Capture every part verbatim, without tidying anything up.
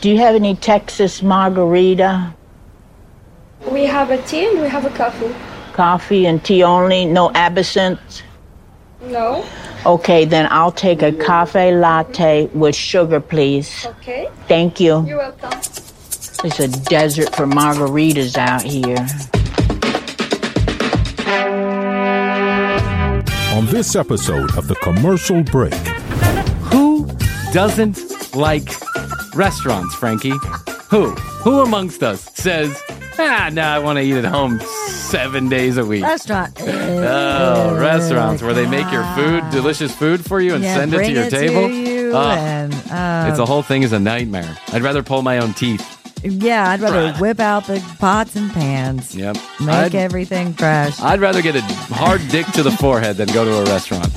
do you have any Texas margarita? We have a tea and we have a coffee. Coffee and tea only? No absinthe? No. Okay, then I'll take a cafe latte with sugar, please. Okay. Thank you. You're welcome. It's a desert for margaritas out here. On this episode of The Commercial Break. Who doesn't like restaurants, Frankie? Who? Who amongst us says, ah, no, I want to eat at home seven days a week? Restaurant. Oh, restaurants where they make your food, delicious food for you and yeah, send it to your it table. To you oh, and, uh, it's the whole thing is a nightmare. I'd rather pull my own teeth. Yeah, I'd rather whip out the pots and pans. Yep. Make I'd, everything fresh. I'd rather get a hard dick to the forehead than go to a restaurant.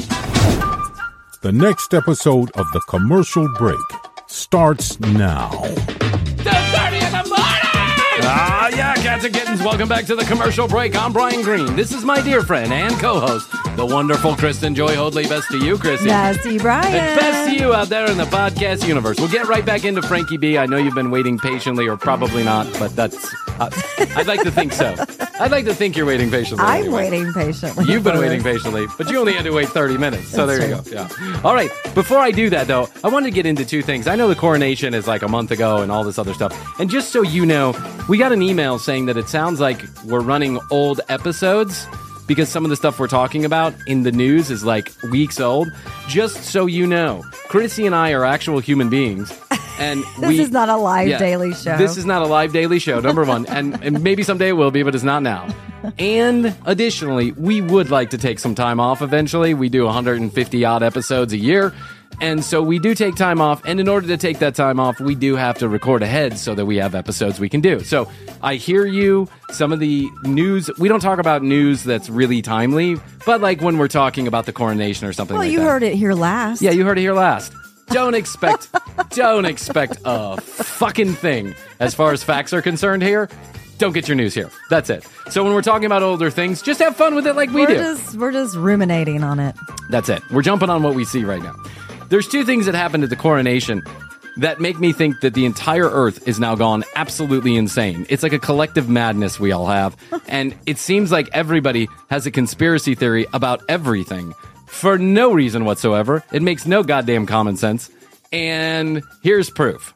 The next episode of The Commercial Break starts now. two thirty in the morning! Ah, yeah, cats and kittens, welcome back to The Commercial Break. I'm Brian Green. This is my dear friend and co-host, the wonderful Kristen Joy Hoadley. Best to you, Chrissy. Best to you, Brian. And best to you out there in the podcast universe. We'll get right back into Frankie B. I know you've been waiting patiently, or probably not, but that's... Uh, I'd like to think so. I'd like to think you're waiting patiently. I'm anyway. waiting patiently. You've been waiting patiently, but you only had to wait thirty minutes. So That's there you true. go. Yeah. All right. Before I do that, though, I wanted to get into two things. I know the coronation is like a month ago and all this other stuff. And just so you know, we got an email saying that it sounds like we're running old episodes because some of the stuff we're talking about in the news is like weeks old. Just so you know, Chrissy and I are actual human beings. And This we, is not a live yeah, daily show. This is not a live daily show, number one. And, and maybe someday it will be, but it's not now. And additionally, we would like to take some time off eventually. We do one hundred fifty odd episodes a year. And so we do take time off. And in order to take that time off, we do have to record ahead so that we have episodes we can do. So I hear you. Some of the news, we don't talk about news that's really timely, but like when we're talking about the coronation or something well, like you that. heard it here last. Yeah, you heard it here last. Don't expect, don't expect a fucking thing as far as facts are concerned here. Don't get your news here. That's it. So when we're talking about older things, just have fun with it like we we're do. Just, we're just ruminating on it. That's it. We're jumping on what we see right now. There's two things that happened at the coronation that make me think that the entire earth is now gone absolutely insane. It's like a collective madness we all have. And it seems like everybody has a conspiracy theory about everything. For no reason whatsoever. It makes no goddamn common sense. And here's proof.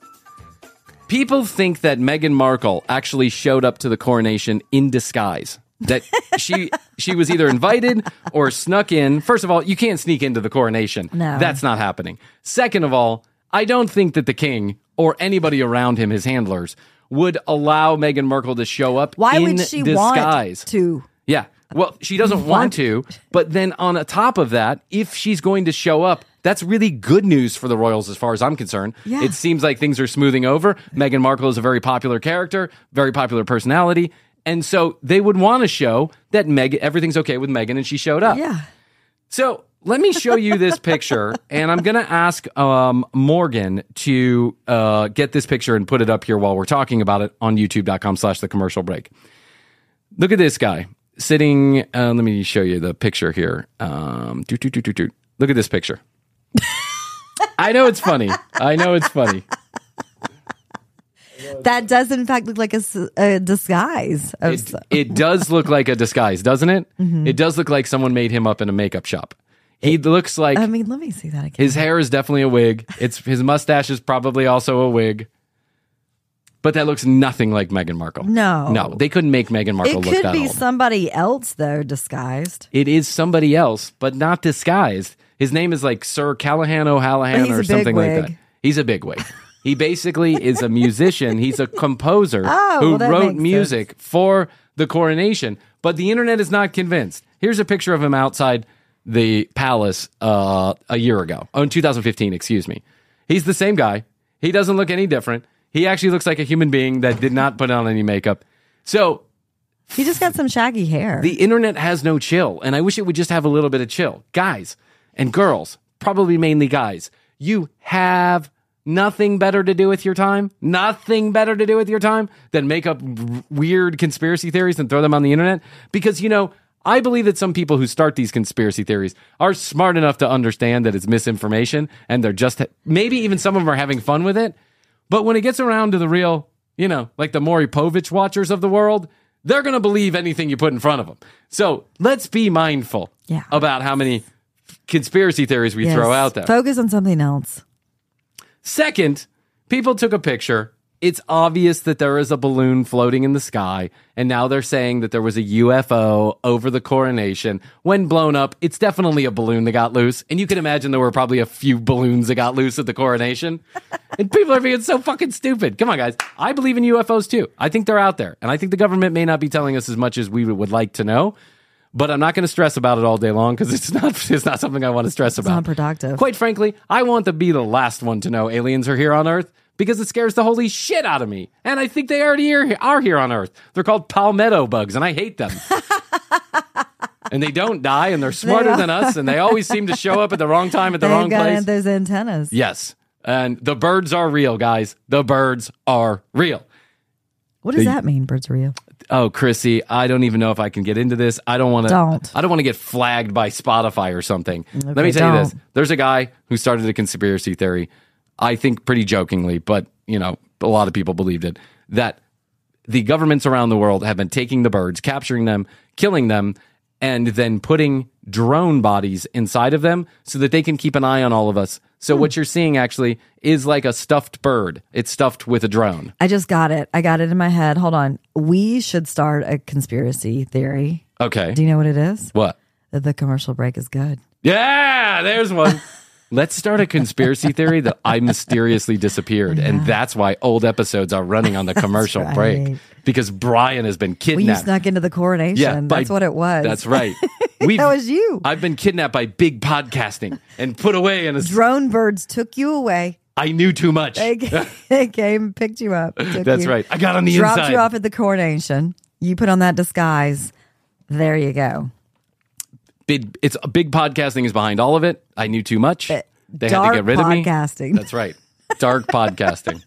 People think that Meghan Markle actually showed up to the coronation in disguise. That she she was either invited or snuck in. First of all, you can't sneak into the coronation. No. That's not happening. Second of all, I don't think that the king or anybody around him, his handlers, would allow Meghan Markle to show up Why in would she disguise. want to? Yeah. Well, she doesn't want to, but then on top of that, if she's going to show up, that's really good news for the royals as far as I'm concerned. Yeah. It seems like things are smoothing over. Meghan Markle is a very popular character, very popular personality, and so they would want to show that Meghan, everything's okay with Meghan, and she showed up. Yeah. So let me show you this picture, and I'm going to ask um, Morgan to uh, get this picture and put it up here while we're talking about it on youtube.com slash the commercial break. Look at this guy. Sitting, uh, let me show you the picture here. Um, doo, doo, doo, doo, doo. Look at this picture. I know it's funny. I know it's funny. That does, in fact, look like a, s- a disguise. Of It, it does look like a disguise, doesn't it? Mm-hmm. It does look like someone made him up in a makeup shop. He looks like I mean, let me see that again. his hair is definitely a wig. It's his mustache is probably also a wig. But that looks nothing like Meghan Markle. No. No, they couldn't make Meghan Markle It look could that be old. somebody else, though, disguised. It is somebody else, but not disguised. His name is like Sir Callahan O'Hallahan He's or a something like bigwig. that. He's a bigwig. He basically is a musician. He's a composer Oh, who well, that wrote makes music sense. for the coronation. But the internet is not convinced. Here's a picture of him outside the palace uh, a year ago. Oh, in two thousand fifteen, excuse me. He's the same guy. He doesn't look any different. He actually looks like a human being that did not put on any makeup. So He just got some shaggy hair. the internet has no chill, and I wish it would just have a little bit of chill. Guys and girls, probably mainly guys, you have nothing better to do with your time, nothing better to do with your time than make up r- weird conspiracy theories and throw them on the internet. Because, you know, I believe that some people who start these conspiracy theories are smart enough to understand that it's misinformation, and they're just, maybe even some of them are having fun with it. But when it gets around to the real, you know, like the Maury Povich watchers of the world, they're going to believe anything you put in front of them. So let's be mindful Yeah. about how many conspiracy theories we Yes. throw out there. Focus on something else. Second, people took a picture. It's obvious that there is a balloon floating in the sky, and now they're saying that there was a U F O over the coronation. When blown up, it's definitely a balloon that got loose, and you can imagine there were probably a few balloons that got loose at the coronation. And people are being so fucking stupid. Come on, guys. I believe in U F Os too. I think they're out there, and I think the government may not be telling us as much as we would like to know. But I'm not going to stress about it all day long because it's not it's not something I want to stress It's about. not productive. Quite frankly, I want to be the last one to know aliens are here on Earth because it scares the holy shit out of me. And I think they already are, are here on Earth. They're called palmetto bugs, and I hate them. And they don't die, and they're smarter don't. than us, and they always seem to show up at the wrong time at the They've wrong got place. those antennas. Yes. And the birds are real, guys. The birds are real. What does The- that mean, birds are real? Oh, Chrissy, I don't even know if I can get into this. I don't want to. Don't. I don't want to get flagged by Spotify or something. Let me Okay, tell you this: don't. there's a guy who started a conspiracy theory. I think pretty jokingly, but you know, a lot of people believed it. That the governments around the world have been taking the birds, capturing them, killing them, and then putting drone bodies inside of them so that they can keep an eye on all of us. So what you're seeing actually is like a stuffed bird. It's stuffed with a drone. I just got it. I got it in my head. Hold on. We should start a conspiracy theory. Okay. Do you know what it is? What? That the commercial break is good. Yeah, there's one. Let's start a conspiracy theory that I mysteriously disappeared. And that's why old episodes are running on the commercial right. break. Because Brian has been Well, you kidnapped. snuck into the coronation. Yeah, by- That's what it was. That's right. We've, That was you. I've been kidnapped by big podcasting and put away in a... Drone birds took you away. I knew too much. They came, they came picked you up. took That's you, right. I got on the dropped inside. you off at the coronation. You put on that disguise. There you go. Big, it's big podcasting is behind all of it. I knew too much. They had Dark to get rid of me. podcasting. That's right. Dark podcasting.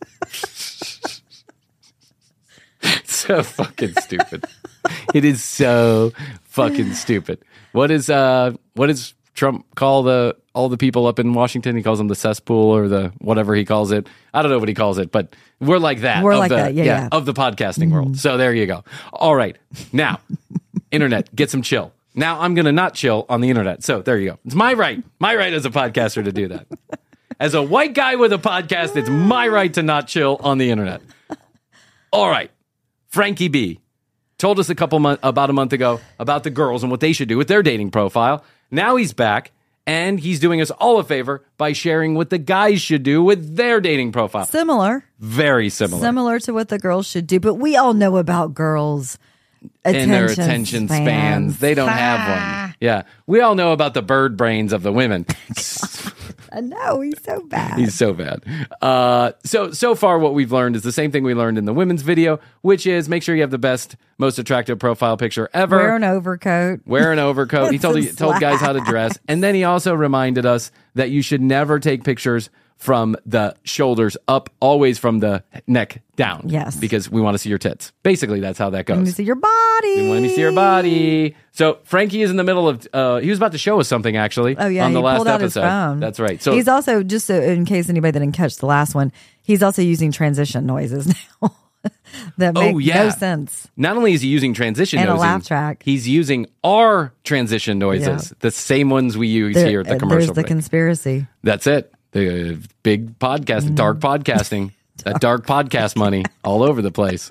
So fucking stupid. It is so fucking stupid. What is uh what does Trump call the all the people up in Washington? He calls them the cesspool or the whatever he calls it. I don't know what he calls it, but we're like that. We're of like the, that. Yeah, yeah. of the podcasting world. So there you go. All right. Now, internet, get some chill. Now I'm going to not chill on the internet. So there you go. It's my right. My right as a podcaster to do that. As a white guy with a podcast, it's my right to not chill on the internet. All right. Frankie B told us a couple months, about a month ago, about the girls and what they should do with their dating profile. Now he's back, and he's doing us all a favor by sharing what the guys should do with their dating profile. Similar. Very similar. Similar to what the girls should do. But we all know about girls' attention And their attention spans. spans. They don't have one. Yeah. We all know about the bird brains of the women. I know. He's so bad. He's so bad. Uh, so, so far what we've learned is the same thing we learned in the women's video, which is make sure you have the best, most attractive profile picture ever. Wear an overcoat. Wear an overcoat. He told, Some he told guys how to dress. And then he also reminded us that you should never take pictures from the shoulders up, always from the neck down. Yes. Because we want to see your tits. Basically, that's how that Let me goes. see your body. We want to see your body. So Frankie is in the middle of, uh, he was about to show us something actually Oh, yeah. on the he last pulled out episode. his phone. That's right. So he's also, just so, in case anybody didn't catch the last one, he's also using transition noises now that make Oh, yeah. no sense. not only is he using transition And a noises, laugh track. he's using our transition noises, Yeah. the same ones we use There- here at the uh, commercial There's the break. conspiracy. That's it. The big podcast, dark podcasting, that dark podcast money all over the place.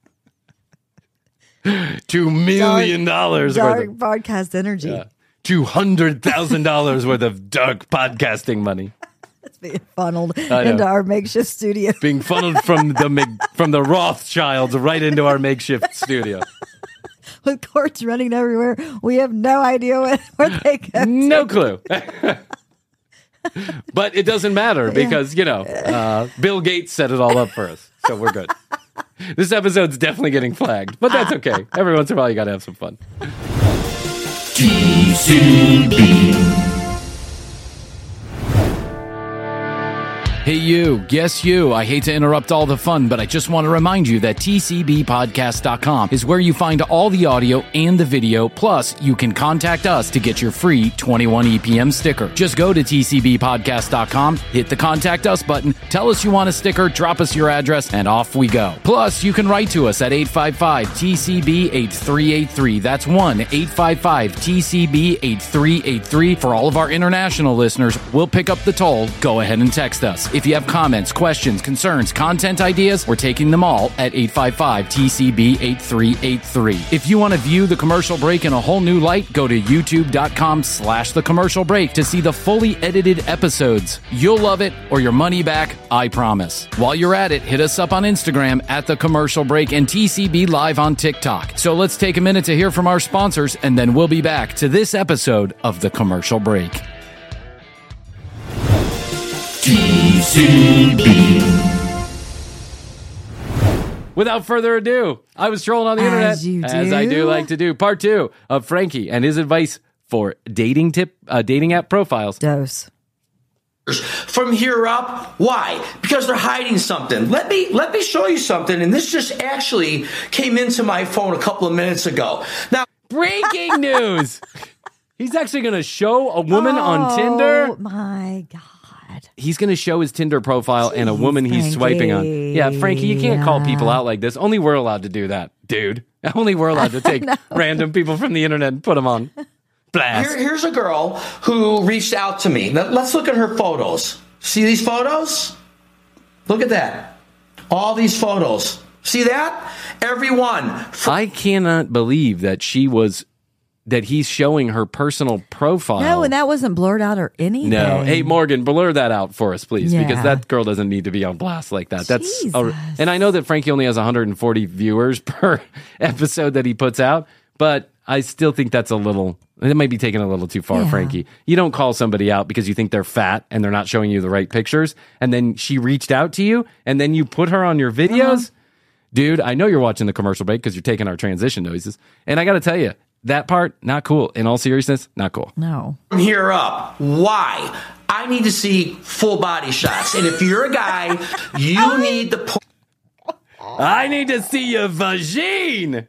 Two million dollars Dark worth of, podcast energy. yeah. two hundred thousand dollars worth of dark podcasting money It's being funneled know. into our makeshift studio. being funneled from the Meg- from the Rothschilds right into our makeshift studio. With courts running everywhere. We have no idea what, where they go. No clue. But it doesn't matter because, you know, uh, Bill Gates set it all up for us. So we're good. This episode's definitely getting flagged, but that's okay. Every once in a while, you got to have some fun. T C B. Hey you, yes you, I hate to interrupt all the fun, but I just want to remind you that T C B podcast dot com is where you find all the audio and the video, plus you can contact us to get your free twenty-one E P M sticker. Just go to T C B podcast dot com, hit the contact us button, tell us you want a sticker, drop us your address, and off we go. Plus, you can write to us at eight five five T C B eight three eight three. That's one eight five five T C B eight three eight three. For all of our international listeners, we'll pick up the toll. Go ahead and text us. If you have comments, questions, concerns, content ideas, we're taking them all at eight five five T C B eight three eight three. If you want to view the commercial break in a whole new light, go to youtube.com slash the commercial break to see the fully edited episodes. You'll love it or your money back, I promise. While you're at it, hit us up on Instagram at the commercial break and T C B live on TikTok. So let's take a minute to hear from our sponsors and then we'll be back to this episode of the commercial break. T C B. Without further ado, I was trolling on the As internet, you as I do do. like to do. Part two of Frankie and his advice for dating tip, uh, dating app profiles. Dose. From here up, why? Because they're hiding something. Let me let me show you something. And this just actually came into my phone a couple of minutes ago. Now, Breaking news! He's actually going to show a woman on Tinder. Oh my God. He's going to show his Tinder profile and a Jeez, woman he's swiping on. Frankie. Yeah, Frankie, you can't call people Yeah. out like this. Only we're allowed to do that, dude. Only we're allowed to take random people from the internet and put them on blast. here, here's a girl who reached out to me. Now, let's look at her photos. See these photos? Look at that. All these photos. See that? Everyone. I cannot believe that she was, that he's showing her personal profile. No, and that wasn't blurred out or anything. No. Hey, Morgan, blur that out for us, please, Yeah. because that girl doesn't need to be on blast like that. That's Jesus. And I know that Frankie only has one hundred forty viewers per episode that he puts out, but I still think that's a little, it might be taken a little too far, Yeah. Frankie. You don't call somebody out because you think they're fat and they're not showing you the right pictures, and then she reached out to you, and then you put her on your videos. Dude, I know you're watching the commercial break because you're taking our transition noises, and I got to tell you, that part, not cool. In all seriousness, not cool. No. From here up, why? I need to see full body shots. And if you're a guy, you need the po- I need to see your vagine.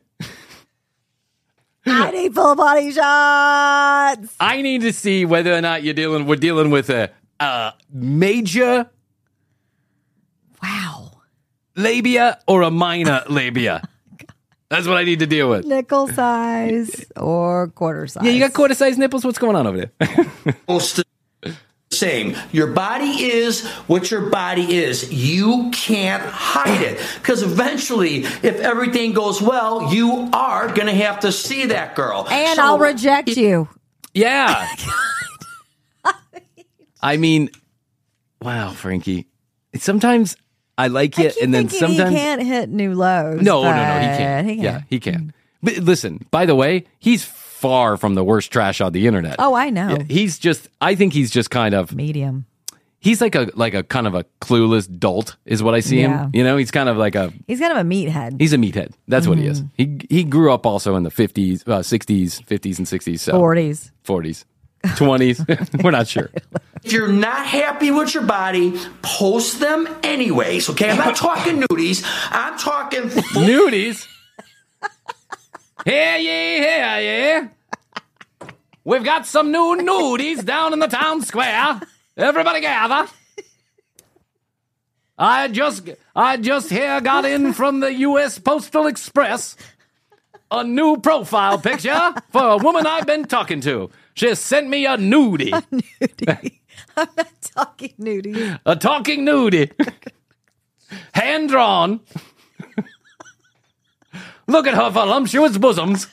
I need full body shots. I need to see whether or not you're dealing. We're dealing with a, a major Wow. labia or a minor labia. That's what I need to deal with. Nickel size or quarter size. Yeah, you got quarter size nipples. What's going on over there? most the same. Your body is what your body is. You can't hide it. Because eventually, if everything goes well, you are going to have to see that girl. And So- I'll reject you. Yeah. I mean, wow, Frankie. Sometimes I like I it, keep and then thinking sometimes he can't hit new lows. No, no, no, but he can't. He can. Yeah, he can. But listen, by the way, he's far from the worst trash on the internet. Oh, I know. Yeah, he's just. I think he's just kind of. Medium. He's like a like a kind of a clueless dolt, is what I see Yeah. him. You know, he's kind of like a. He's kind of a meathead. He's a meathead. That's what he is. Mm-hmm. He he grew up also in the fifties, uh, sixties, fifties, and sixties. So forties. forties, twenties. We're not sure. If you're not happy with your body, post them anyways, okay? I'm not talking nudies. I'm talking full Nudies. Hear ye, hear ye. We've got some new nudies down in the town square. Everybody gather. I just, I just here got in from the U S Postal Express a new profile picture for a woman I've been talking to. She sent me a nudie, Nudie. I'm not talking nudie. a talking nudie, hand drawn. Look at her voluptuous bosoms.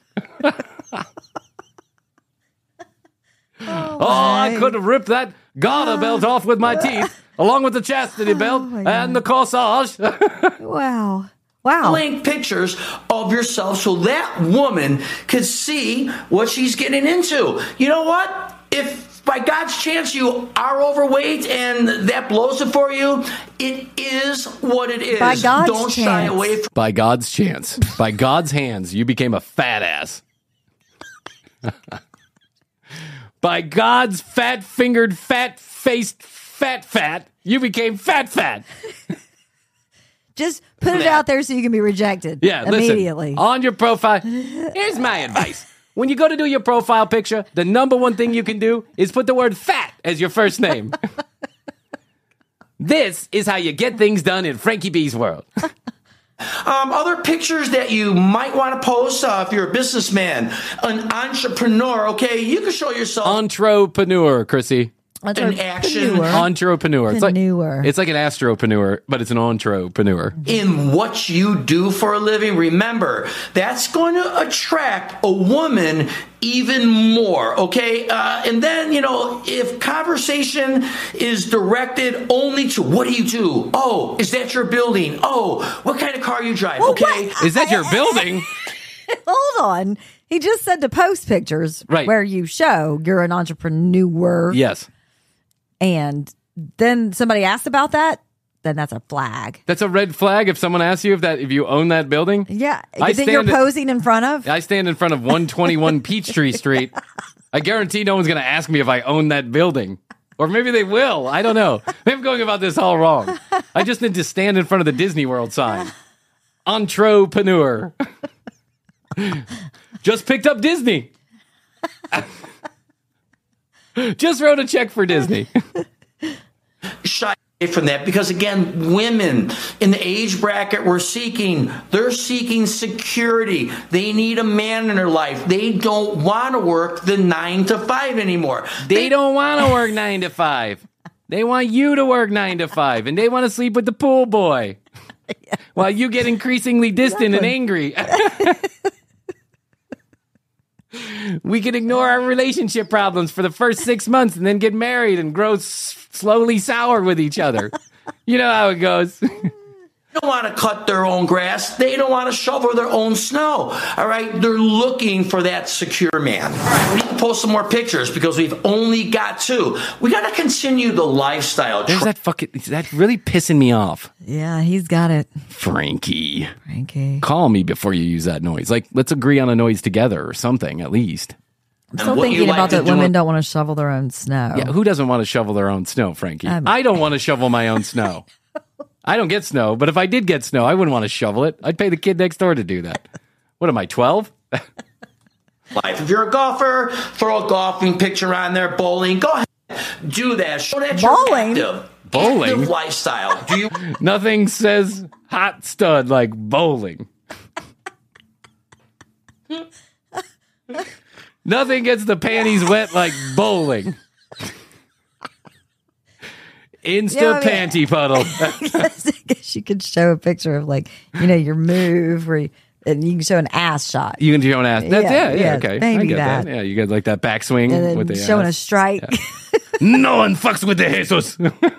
Oh, I could rip that garter belt off with my teeth, along with the chastity belt my and the corsage. Wow. Wow. blank pictures of yourself so that woman could see what she's getting into. You know what? If by God's chance you are overweight and that blows it for you, it is what it is. By God's Don't shy chance. away from By God's chance, by God's hands, you became a fat ass. By God's fat-fingered, fat-faced, fat, fat. You became fat, fat. Just put it out there so you can be rejected. Yeah, immediately. Listen, on your profile, here's my advice. When you go to do your profile picture, the number one thing you can do is put the word fat as your first name. This is how you get things done in Frankie B's world. Um, other pictures that you might want to post uh, if you're a businessman, an entrepreneur, okay? You can show yourself. Entrepreneur, Chrissy. An action. Entrepreneur. It's like, Preneur. it's like an astropreneur, but it's an entrepreneur. In what you do for a living. Remember, that's going to attract a woman even more, okay? Uh, and then, you know, if conversation is directed only to what do you do? Oh, is that your building? Oh, what kind of car you drive? Well, okay. what? Is that your building? Hold on. He just said to post pictures Right. where you show you're an entrepreneur. Yes. And then somebody asked about that, then that's a flag. That's a red flag if someone asks you if that if you own that building. Yeah. I that you're stand- posing in front of. I stand in front of one twenty-one Peachtree Street. I guarantee no one's going to ask me if I own that building. Or maybe they will. I don't know. Maybe I'm going about this all wrong. I just need to stand in front of the Disney World sign. Entrepreneur. Just picked up Disney. Just wrote a check for Disney. Shy away from that because, again, women in the age bracket we're seeking, they're seeking security. They need a man in their life. They don't want to work the nine to five anymore. They don't want to work nine to five. They want you to work nine to five, and they want to sleep with the pool boy while you get increasingly distant and angry. We can ignore our relationship problems for the first six months and then get married and grow s- slowly sour with each other. You know how it goes. They don't want to cut their own grass. They don't want to shovel their own snow. All right? They're looking for that secure man. All right, we need to post some more pictures because we've only got two. We got to continue the lifestyle. There's that fucking, is that really pissing me off? Yeah, he's got it. Frankie. Frankie. Call me before you use that noise. Like, let's agree on a noise together or something, at least. I'm still what you thinking like about to that do women in- don't want to shovel their own snow. Yeah, who doesn't want to shovel their own snow, Frankie? I'm- I don't want to shovel my own snow. I don't get snow, but if I did get snow, I wouldn't want to shovel it. I'd pay the kid next door to do that. What am I, twelve? Life. If you're a golfer, throw a golfing picture on there. Bowling, go ahead, do that. Show that you're Bowling? active. Bowling? Active lifestyle. Do you? Nothing says hot stud like bowling. Nothing gets the panties wet like bowling. Insta Yeah, I mean- panty puddle. I guess you could show a picture of like, you know, your move where you, and you can show an ass shot. You can show an ass. That's, yeah, Yeah, yeah, yeah, okay. maybe I get that. that. Yeah, you get like that backswing And then with the showing ass. a strike. No one fucks with the Jesus.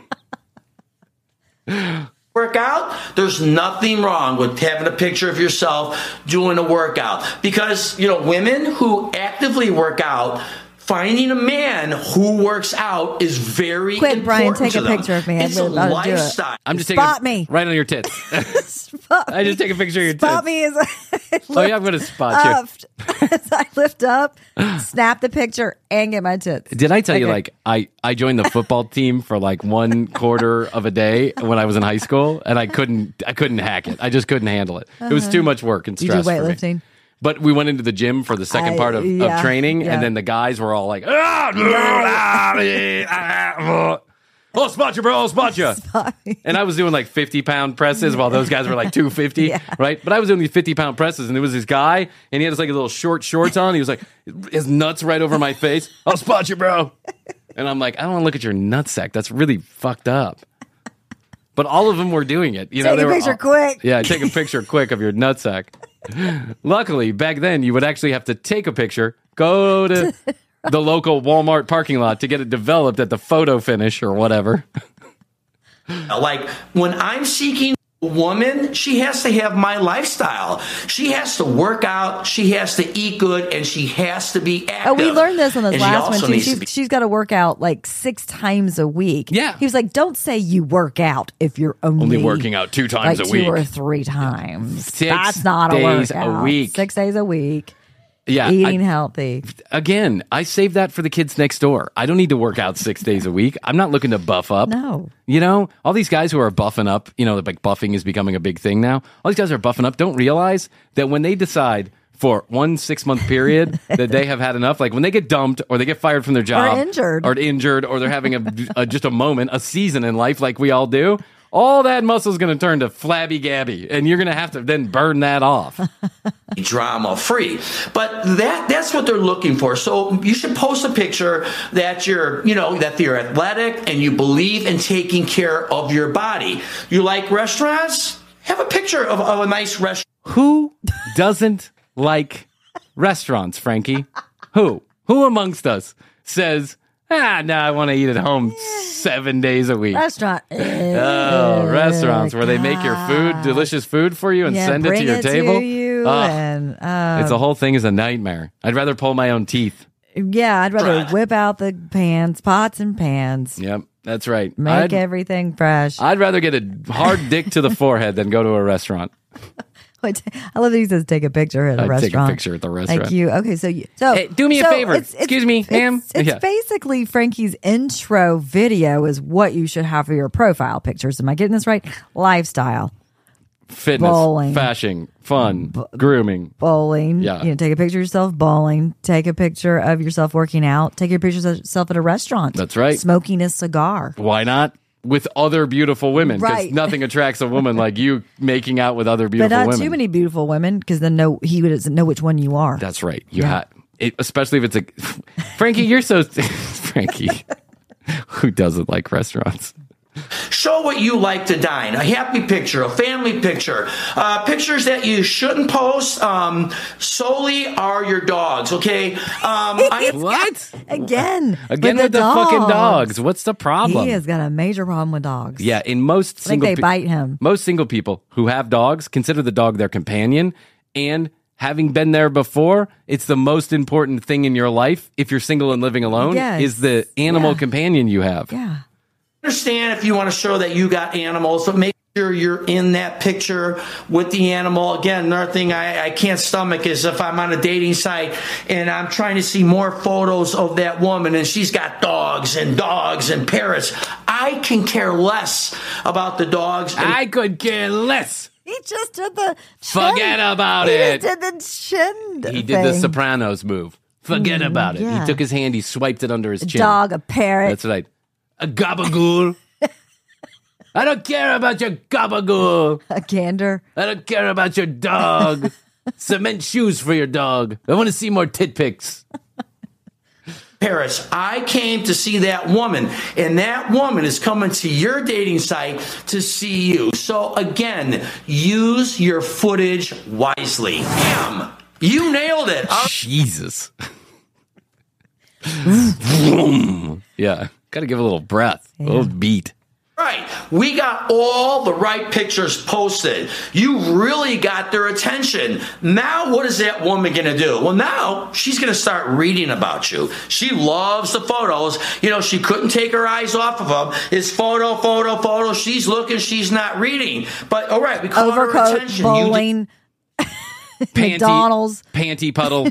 Work out, there's nothing wrong with having a picture of yourself doing a workout. Because, you know, women who actively work out, finding a man who works out is very Quick, important Brian, take to a them. picture of me. I'm It's a gonna- I'll do it. lifestyle. I'm just taking Spot me. right on your tits. Spot I just take a picture of your Spot tits. me as I Oh yeah, I'm gonna spot you. up, as I lift up, snap the picture, and get my tits. Did I tell you Okay. like I I joined the football team for like one quarter of a day when I was in high school, and I couldn't I couldn't hack it. I just couldn't handle it. It was too much work and You stress do for me. weightlifting? But we went into the gym for the second I- part of, yeah, of training, yeah. and then the guys were all like, ah, ah, ah, "Oh, spot you, bro! I'll spot you!" And I was doing like fifty pound presses while those guys were like two fifty, Yeah. right? But I was doing these fifty pound presses, and there was this guy, and he had this like a little short shorts on. He was like, his nuts right over my face. "I'll spot you, bro!" And I'm like, I don't want to look at your nutsack. That's really fucked up. But all of them were doing it. You know, Take they a were picture all- quick. Yeah, take a picture quick of your nutsack. Luckily, back then, you would actually have to take a picture, go to the local Walmart parking lot to get it developed at the photo finish or whatever. Like, when I'm seeking a woman, she has to have my lifestyle. She has to work out, she has to eat good, and she has to be active. Oh, we learned this on this And she last also one too. needs to She's, be- she's got to work out like six times a week. Yeah. He was like, "Don't say you work out if you're only, Only working out two times like a week. two or three times. Six That's not a days a workout. week. Six days a week. Yeah, Eating I- healthy. Again, I save that for the kids next door. I don't need to work out six days a week. I'm not looking to buff up. No. You know, all these guys who are buffing up, you know, like buffing is becoming a big thing now. All these guys are buffing up, don't realize that when they decide for one six month period that they have had enough, like when they get dumped or they get fired from their job injured. or injured or they're having a, a just a moment, a season in life like we all do, all that muscle is going to turn to flabby gabby, and you're going to have to then burn that off. Drama free, but that that's what they're looking for. So you should post a picture that you're, you know, that you're athletic and you believe in taking care of your body. You like restaurants? Have a picture of, of a nice restaurant. Who doesn't like restaurants, Frankie? Who? Who amongst us says, ah, no, I want to eat at home seven days a week? Restaurant. Oh, restaurants where they make your food, delicious food for you and Yeah, send it to bring your it table. to you, Ah, and uh, it's a whole thing is a nightmare. I'd rather pull my own teeth. yeah, I'd rather Brad. whip out the pans, pots and pans, Yep, that's right. make I'd, everything fresh. I'd rather get a hard dick to the forehead than go to a restaurant. Wait, I love that he says take a picture at a I'd take a restaurant. picture at the restaurant. Like you, okay, so you, so Hey, do me a so favor. it's- it's- Excuse me, it's- ma'am. It's, Yeah. basically Frankie's intro video is what you should have for your profile pictures. Am I getting this right? Lifestyle, Fitness, Bowling. fashion, fun, grooming. bowling. Yeah. You know, take a picture of yourself bowling. Take a picture of yourself working out. Take your pictures of yourself at a restaurant. That's right. Smoking a cigar. Why not? With other beautiful women. Because Right. nothing attracts a woman like you making out with other But beautiful not women. too many beautiful women, because then no, he doesn't know which one you are. That's right. You Yeah. ha- it, especially if it's a Frankie. You're so Frankie. Who doesn't like restaurants? Show what you like to dine. A happy picture, a family picture, uh, pictures that you shouldn't post um, solely are your dogs. Okay. Um, I, What? Again, Again with the, fucking dogs. What's the problem? He has got a major problem with dogs. Yeah, in most I think single they pe- bite him. Most single people who have dogs consider the dog their companion, and having been there before, it's the most important thing in your life if you're single and living alone Yes. is the animal Yeah. companion you have. Yeah. understand if you want to show that you got animals, but make sure you're in that picture with the animal. Again, another thing I, I can't stomach is if I'm on a dating site and I'm trying to see more photos of that woman and she's got dogs and dogs and parrots. I can care less about the dogs. And I could care less. He just did the chin. Forget about he it. just did the chin. He did the thing. Sopranos move. Forget about it. yeah. He took his hand, he swiped it under his A chin. dog, a parrot. That's right. A gabagool. I don't care about your gabagool. a gander. I don't care about your dog. Cement shoes for your dog. I want to see more tit pics. Paris, I came to see that woman, and that woman is coming to your dating site to see you. So again, use your footage wisely. Bam! You nailed it. All Jesus. Yeah. Got to give a little breath, a little beat. right. We got all the right pictures posted. You really got their attention. Now, what is that woman going to do? Well, now she's going to start reading about you. She loves the photos. You know, she couldn't take her eyes off of them. It's photo, photo, photo. She's looking. She's not reading. But, all right, we caught her Overcoat, attention. You did- bowling, Panty, McDonald's. Panty puddle.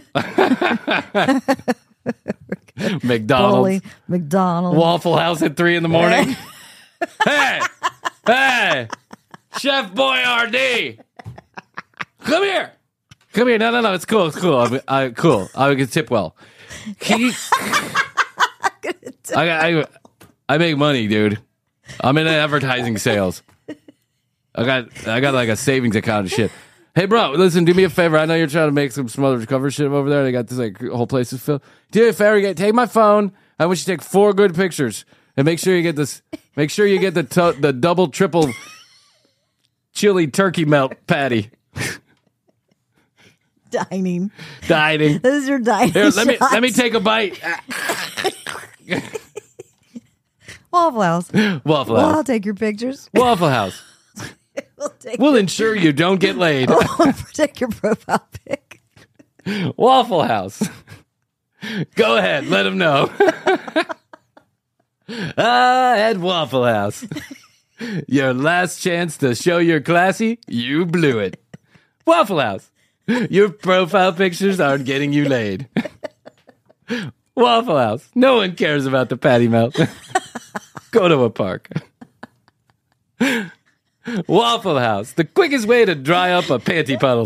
McDonald's. bowling, McDonald's. Waffle House at three in the morning. Hey, hey, Chef Boyardee, come here, come here. No, no, no, it's cool, it's cool. I, I cool. I can tip well. Can you, I, I, I make money, dude. I'm in advertising sales. I got, I got like a savings account and shit. Hey, bro, listen, do me a favor. I know you're trying to make some smothered cover shit over there. They got this like whole place to fill. Do me a favor, get take my phone. I want you to take four good pictures and make sure you get this. Make sure you get the to, the double, triple chili turkey melt patty. Dining. Dining. This is your dining. Here, let me shots. let me take a bite. Waffle House. Waffle Well, I'll House. take your pictures. Waffle House. We'll take, We'll ensure you don't get laid. we'll take your profile pic. Waffle House. Go ahead, let them know. Ah, at Waffle House. Your last chance to show you're classy, you blew it. Waffle House. Your profile pictures aren't getting you laid. Waffle House. No one cares about the patty melt. Go to a park. Waffle House. The quickest way to dry up a panty puddle.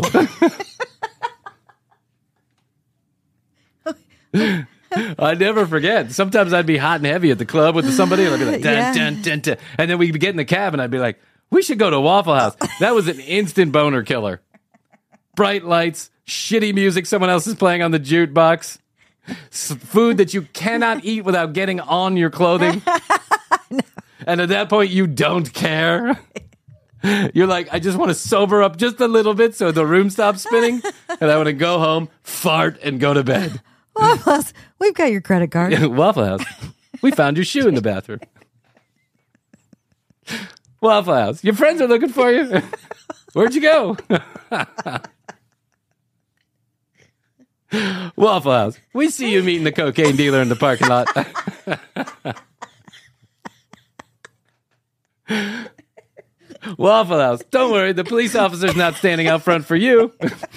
I never forget. Sometimes I'd be hot and heavy at the club with somebody, and I'd be like, dun, Yeah. dun, dun, dun. And then we'd get in the cab, and I'd be like, we should go to Waffle House. That was an instant boner killer. Bright lights, shitty music someone else is playing on the jukebox, S- food that you cannot eat without getting on your clothing. No. And at that point, you don't care. You're like, I just want to sober up just a little bit so the room stops spinning, and I want to go home, fart, and go to bed. Waffle House, we've got your credit card. Waffle House. We found your shoe in the bathroom. Waffle House. Your friends are looking for you. Where'd you go? Waffle House. We see you meeting the cocaine dealer in the parking lot. Waffle House. Don't worry, the police officer's not standing out front for you.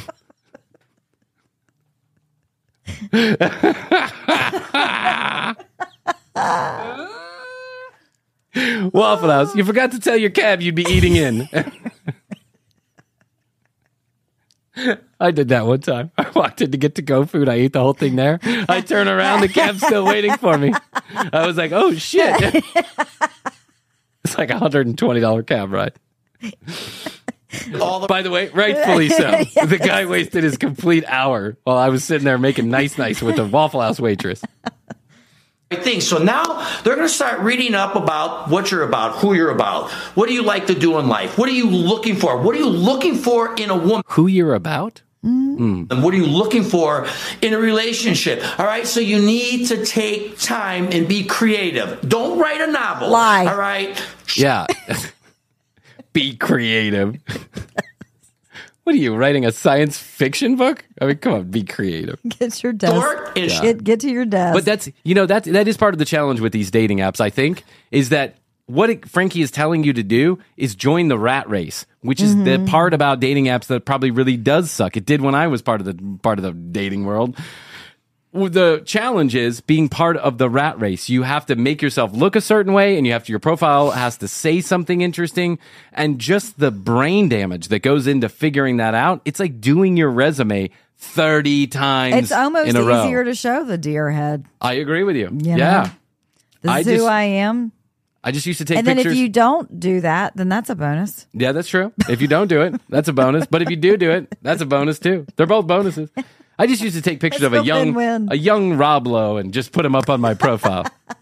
Waffle House. You forgot to tell your cab you'd be eating in. I did that one time. I walked in to get to-go food. I ate the whole thing there. I turn around, the cab's still waiting for me. I was like, oh, shit. It's like a one hundred twenty dollars cab ride. All the By the way, rightfully so. The guy wasted his complete hour while I was sitting there making nice nice with the Waffle House waitress. thing. So now they're going to start reading up about what you're about, who you're about. What do you like to do in life? What are you looking for? What are you looking for in a woman? Who you're about? And what are you looking for in a relationship? All right, so you need to take time and be creative. Don't write a novel. Lie. All right. Yeah. Be creative. What are you, writing a science fiction book? I mean, come on, be creative. Get your desk. Short and Yeah. Get, get to your desk. But that's, you know, that that is part of the challenge with these dating apps, I think, is that what it, Frankie is telling you to do is join the rat race, which is the part about dating apps that probably really does suck. It did when I was part of the part of the dating world. The challenge is being part of the rat race. You have to make yourself look a certain way, and you have to, your profile has to say something interesting, and just the brain damage that goes into figuring that out. It's like doing your resume thirty times it's almost in a row. easier to show the deer head. I agree with you. You know? Yeah. This I is who just- I am. I just used to take And then pictures. if you don't do that, then that's a bonus. Yeah, that's true. If you don't do it, that's a bonus. But if you do do it, that's a bonus too. They're both bonuses. I just used to take pictures It's of a a young win-win. a young Rob Lowe and just put him up on my profile.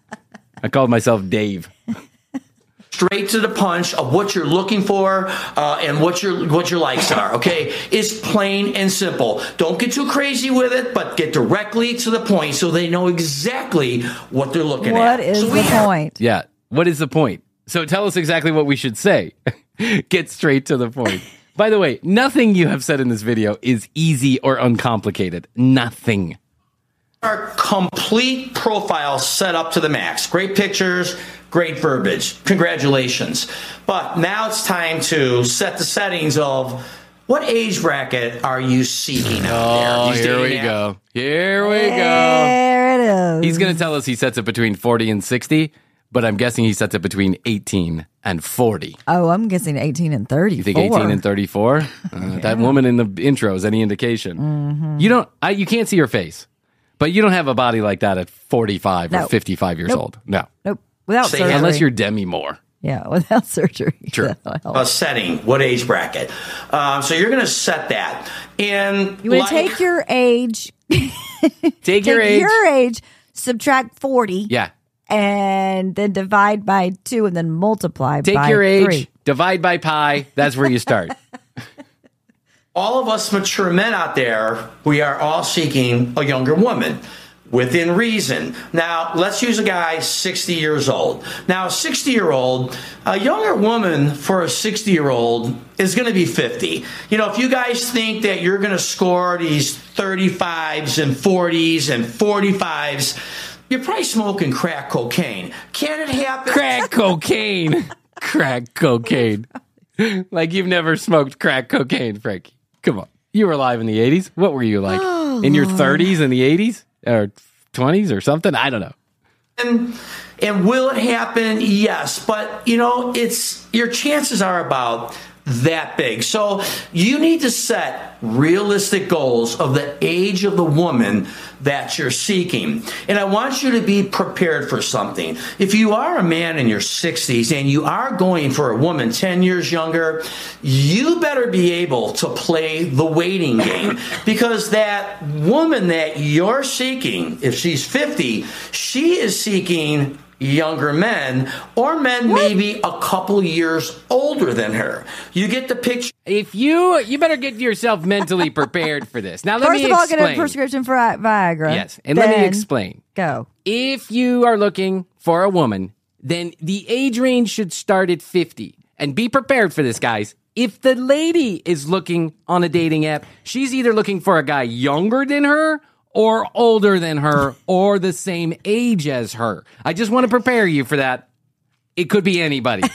I called myself Dave. straight to the punch of what you're looking for uh, and what your what your likes are. Okay, it's plain and simple. Don't get too crazy with it, but get directly to the point so they know exactly what they're looking What at. is So the we have- point? Yeah. What is the point? So tell us exactly what we should say. Get straight to the point. By the way, nothing you have said in this video is easy or uncomplicated. Nothing. Our complete profile set up to the max. Great pictures, great verbiage. Congratulations. But now it's time to set the settings of what age bracket are you seeking out Oh, there? These here dating we apps. go. Here we go. There it is. He's going to tell us he sets it between forty and sixty, but I'm guessing he sets it between eighteen and forty. Oh, I'm guessing eighteen and thirty. You think eighteen and thirty-four? Uh, That woman in the intro is any indication. Mm-hmm. You don't. I, you can't see her face, but you don't have a body like that at forty-five or No. fifty-five years Nope. old. No, Nope. Without Say surgery. unless you're Demi Moore. Yeah, without surgery. True. That'll help. A setting, what age bracket? Um, so you're going to set that, and You would like- take your age, Take your take age. your age, subtract forty, Yeah. and then divide by two, and then multiply Take by your age, three. divide by pi. That's where you start. all of us mature men out there, we are all seeking a younger woman within reason. Now, let's use a guy sixty years old. Now, a sixty-year-old, a younger woman for a sixty-year-old is going to be fifty. You know, if you guys think that you're going to score these thirty-fives and forties and forty-fives, you're probably smoking crack cocaine. Can it happen? Crack cocaine. Crack cocaine. Like you've never smoked crack cocaine, Frankie. Come on. You were alive in the eighties. What were you like? Oh, in your Lord. thirties in the eighties? Or twenties or something? I don't know. And, and will it happen? Yes. But, you know, it's your chances are about that big. So you need to set realistic goals of the age of the woman that you're seeking. And I want you to be prepared for something. If you are a man in your sixties and you are going for a woman ten years younger, you better be able to play the waiting game, because that woman that you're seeking, if she's fifty, she is seeking younger men, or men maybe a couple years older than her. You get the picture. If you, you better get yourself mentally prepared for this. Now, let First me of all, explain. get a prescription for Vi- Viagra. Yes, and let me Then explain. Go. If you are looking for a woman, then the age range should start at fifty. And be prepared for this, guys. If the lady is looking on a dating app, she's either looking for a guy younger than her or older than her or the same age as her. I just want to prepare you for that. It could be anybody.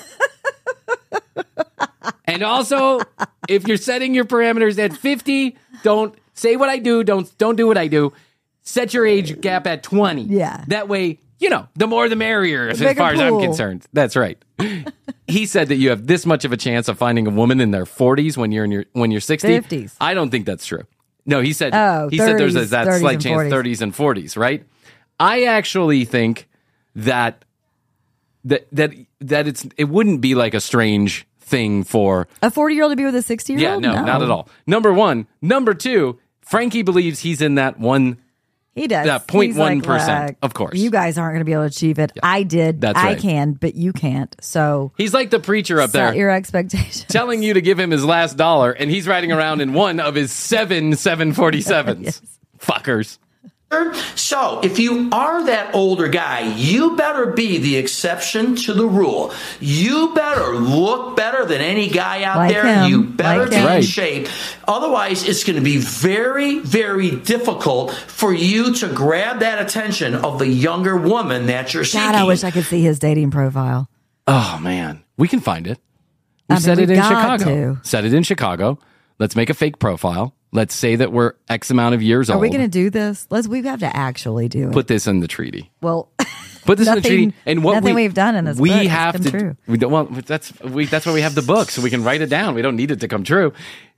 And also, if you're setting your parameters at fifty, don't say what I do. Don't don't do what I do. Set your age gap at twenty. Yeah. That way, you know, the more the merrier, as bigger far as I'm pool. concerned. That's right. He said that you have this much of a chance of finding a woman in their forties when you're in your when you're sixty. fifties. I don't think that's true. No, he said Oh, he said there's a, thirties, that thirties slight and chance forties. thirties and forties, right? I actually think that that that that it's it wouldn't be like a strange thing for A forty-year-old to be with a sixty-year-old? yeah, no, not at all. Number one. Number two, Frankie believes he's in that one. He does. That zero point He's one like, percent, "Look, of course. You guys aren't going to be able to achieve it. I did. That's I right. can, but you can't. So He's like the preacher up set there your expectations. telling you to give him his last dollar, and he's riding around in one of his seven seven forty-sevens. Yes. Fuckers. So, if you are that older guy, you better be the exception to the rule. You better look better than any guy out Like there. him. You better Like be him. in Right. shape. Otherwise, it's going to be very, very difficult for you to grab that attention of the younger woman that you're seeking. God, I wish I could see his dating profile. Oh, man. We can find it. We I mean, set it we've in got Chicago. to. Set it in Chicago. Let's make a fake profile. Let's say that we're X amount of years Are old. we going to do this? Let's. We have to actually do it. Put this in the treaty. well, Put this in the nothing- treaty. And what nothing we, we've done in this we book has have come to. true. We don't, well, that's we. That's why we have the book, so we can write it down. We don't need it to come true.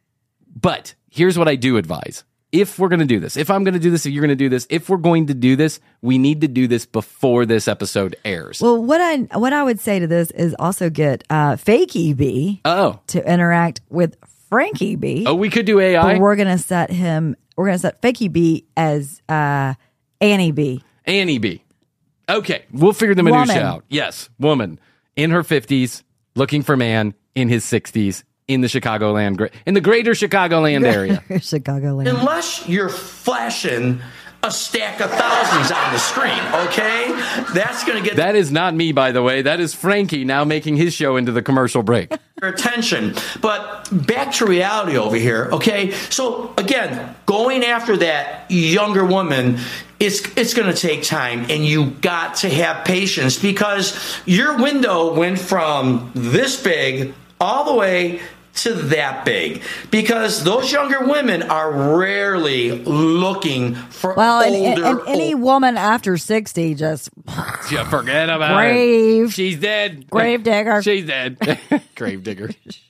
But here's what I do advise: if we're going to do this, if I'm going to do this, if you're going to do this, if we're going to do this, we need to do this before this episode airs. well, what I what I would say to this is also get uh, Fakey B oh, to interact with Frankie B. oh, we could do A I. But we're gonna set him. We're gonna set Fakey B as uh, Annie B. Annie B. Okay, we'll figure the minutia Woman. out. Yes, woman in her fifties, looking for man in his sixties in the Chicagoland, gra- in the greater Chicagoland area. Chicagoland. Unless you're flashing a stack of thousands on the screen, okay? That's going to get That is not me, by the way. That is Frankie now making his show into the commercial break. your attention. But back to reality over here, okay? So again, going after that younger woman, it's it's going to take time, and you got to have patience, because your window went from this big all the way to that big, because those younger women are rarely looking for Well, and, and, older. and any woman after sixty just Yeah, forget about Grave. it. She's dead. Grave digger. She's dead. Grave digger.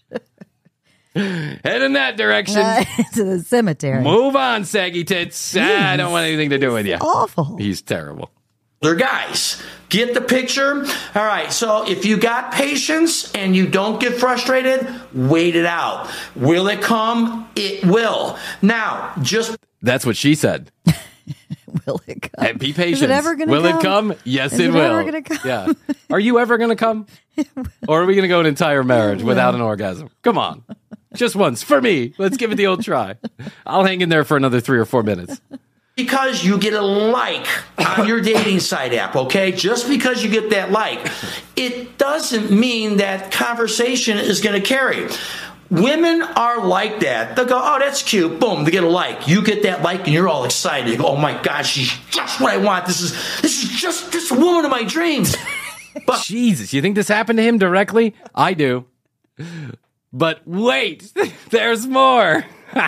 Head in that direction. to the cemetery. Move on, saggy tits. Ah, I don't want anything to do with you. Awful. He's terrible. They're guys. Get the picture? All right, so if you got patience and you don't get frustrated, wait it out. Will it come? It will. Now, just That's what she said. Will it come? And be patient. Is it ever going to will come? it come? Yes, Is it, it will. ever gonna come? Yeah. Are you ever going to come? Or are we going to go an entire marriage without an orgasm? Come on. Just once. For me. Let's give it the old try. I'll hang in there for another three or four minutes. because you get a like on your dating site app, okay? Just because you get that like, it doesn't mean that conversation is going to carry. Women are like that. They'll go, oh, that's cute. Boom, they get a like. You get that like, and you're all excited. You go, oh my gosh, she's just what I want. This is this is just this woman of my dreams. But Jesus, you think this happened to him directly? I do. But wait, there's more.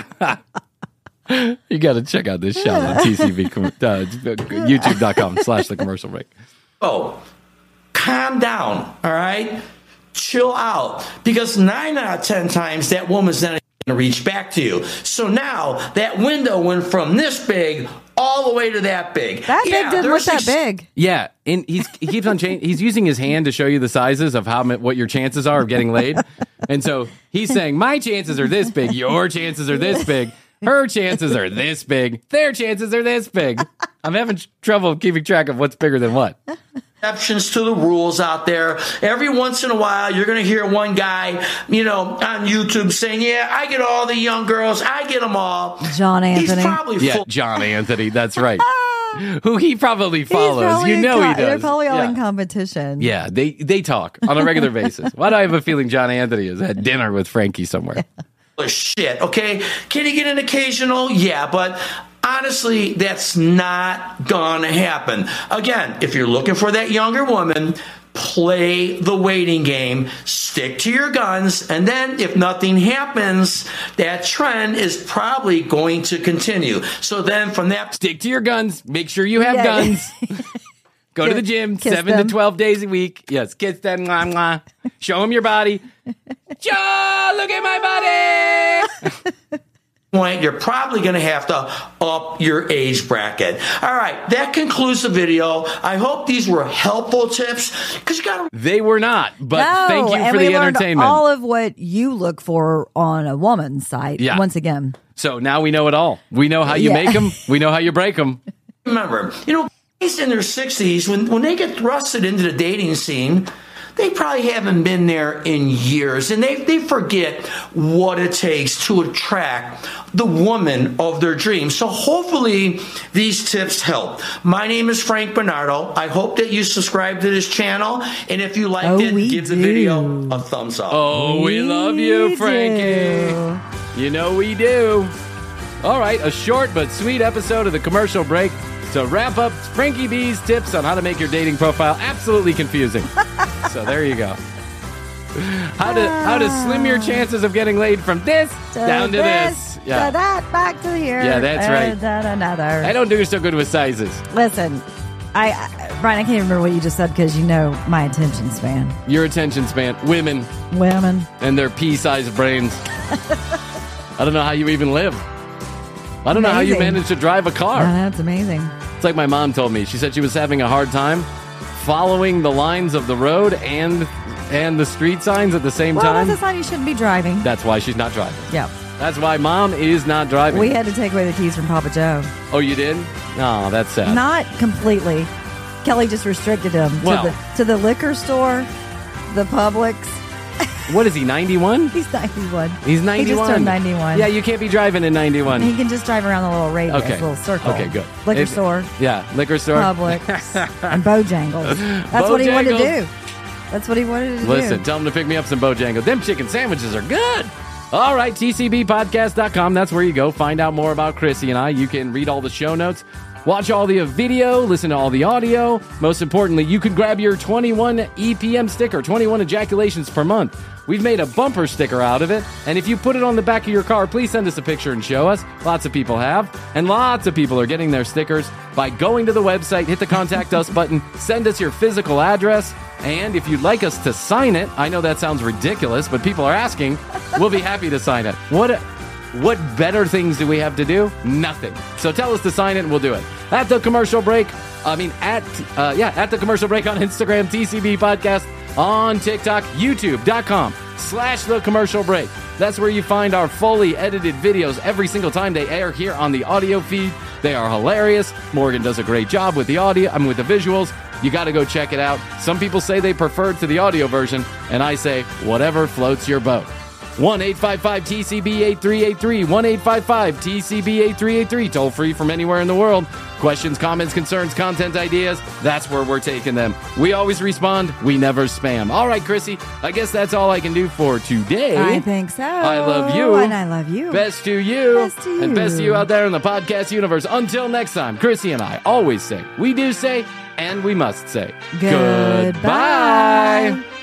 You got to check out this show on T C B, uh, YouTube.com slash the commercial break. Oh, calm down, all right? Chill out. Because nine out of ten times that woman's not going to reach back to you. So now that window went from this big all the way to that big. That yeah, big didn't look that ex- big. Yeah, and he's, he keeps on changing. He's using his hand to show you the sizes of how what your chances are of getting laid. And so he's saying, my chances are this big. Your chances are this big. Her chances are this big. Their chances are this big. I'm having trouble keeping track of what's bigger than what. Exceptions to the rules out there. Every once in a while, you're going to hear one guy, you know, on YouTube saying, yeah, I get all the young girls. I get them all. John Anthony. He's probably Yeah, full. John Anthony. That's right. Who he probably follows. He's probably You know in he co- They're does. probably all yeah. in competition. Yeah, they, they talk on a regular basis. Why do I have a feeling John Anthony is at dinner with Frankie somewhere? of shit, okay? Can he get an occasional? Yeah, but honestly, that's not gonna happen. Again, if you're looking for that younger woman, play the waiting game, stick to your guns, and then if nothing happens, that trend is probably going to continue. So then from that... Stick to your guns. Make sure you have Yeah. guns. Go to the gym Kiss seven them. to twelve days a week. Yes, kiss them. Mwah, mwah. Show them your body. Joe, look at my body. point, you're probably going to have to up your age bracket. All right, that concludes the video. I hope these were helpful tips because you got to. They were not, but No, thank you and for we the learned entertainment. all of what you look for on a woman's site. Yeah. Once again, So now we know it all. We know how you Yeah. make them. We know how you break them. Remember, you know, guys in their sixties, when, when they get thrusted into the dating scene, they probably haven't been there in years, and they, they forget what it takes to attract the woman of their dreams. So hopefully these tips help. My name is Frank Bernardo. I hope that you subscribe to this channel, and if you liked Oh, it, we give the do. video a thumbs up. Oh, we love you, We Frankie. do. You know we do. All right, a short but sweet episode of the commercial break to wrap up Frankie B's tips on how to make your dating profile absolutely confusing. So there you go. How to how to slim your chances of getting laid from this down to this. Yeah. to that, back to here. Yeah, that's and right. then another. I don't do so good with sizes. Listen, I, I Brian, I can't even remember what you just said because you know my attention span. Your attention span, women Women. and their pea-sized brains. I don't know how you even live. I don't know how you Amazing. manage to drive a car. I know, it's amazing. It's like my mom told me. She said she was having a hard time following the lines of the road and and the street signs at the same Well, time. that's a sign you shouldn't be driving. That's why she's not driving. Yeah. That's why mom is not driving. We had to take away the keys from Papa Joe. Oh, you did? No, that's sad. Not completely. Kelly just restricted him Well. to the to the liquor store, the Publix. What is he, ninety-one? He's ninety-one. He's ninety-one. He just turned ninety-one. Yeah, you can't be driving in ninety-one. He can just drive around the little radius, Okay. little circle. Okay, good. Liquor If- store, Yeah, liquor store. Publix, and Bojangles. That's what he wanted to Bojangles. do. That's what he wanted to Listen, do. tell him to pick me up some Bojangles. Them chicken sandwiches are good. All right, T C B podcast dot com. That's where you go. Find out more about Chrissy and I. You can read all the show notes, watch all the video, listen to all the audio. Most importantly, you can grab your twenty-one E P M sticker, twenty-one ejaculations per month. We've made a bumper sticker out of it, and if you put it on the back of your car, please send us a picture and show us. Lots of people have, and lots of people are getting their stickers by going to the website, hit the Contact Us button, send us your physical address, and if you'd like us to sign it, I know that sounds ridiculous, but people are asking, we'll be happy to sign it. What what better things do we have to do? Nothing. So tell us to sign it, and we'll do it. At the commercial break, I mean, at, uh, yeah, at the commercial break on Instagram, T C B Podcast, on TikTok, YouTube.com slash the commercial break. That's where you find our fully edited videos every single time they air here on the audio feed. They are hilarious. Morgan does a great job with the audio, I mean, with the visuals. You got to go check it out. Some people say they prefer to the audio version, and I say whatever floats your boat. one eight five five T C B eight three eight three, one eight five five T C B eight three eight three, toll free from anywhere in the world. Questions, comments, concerns, content ideas, that's where we're taking them. We always respond, we never spam. All right, Chrissy, I guess that's all I can do for today. I think so. I love you. And I love you. Best to you. Best to And best to you. you out there in the podcast universe. Until next time, Chrissy and I always say, we do say, and we must say, Goodbye. goodbye.